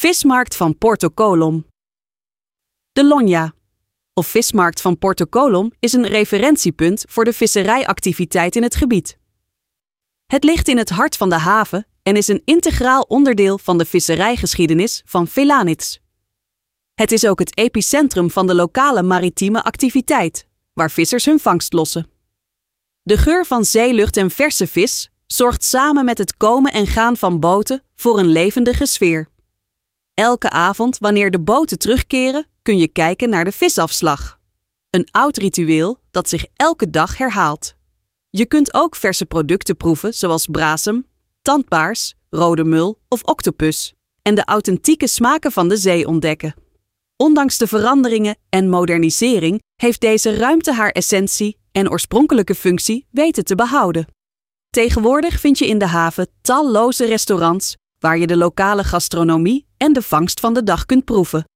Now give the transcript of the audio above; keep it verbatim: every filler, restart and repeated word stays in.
Vismarkt van Porto Colom. De Lonja, of vismarkt van Porto Colom, is een referentiepunt voor de visserijactiviteit in het gebied. Het ligt in het hart van de haven en is een integraal onderdeel van de visserijgeschiedenis van Felanitz. Het is ook het epicentrum van de lokale maritieme activiteit, waar vissers hun vangst lossen. De geur van zeelucht en verse vis zorgt samen met het komen en gaan van boten voor een levendige sfeer. Elke avond, wanneer de boten terugkeren, kun je kijken naar de visafslag. Een oud ritueel dat zich elke dag herhaalt. Je kunt ook verse producten proeven zoals brasem, tandbaars, rode mul of octopus en de authentieke smaken van de zee ontdekken. Ondanks de veranderingen en modernisering heeft deze ruimte haar essentie en oorspronkelijke functie weten te behouden. Tegenwoordig vind je in de haven talloze restaurants waar je de lokale gastronomie en de vangst van de dag kunt proeven.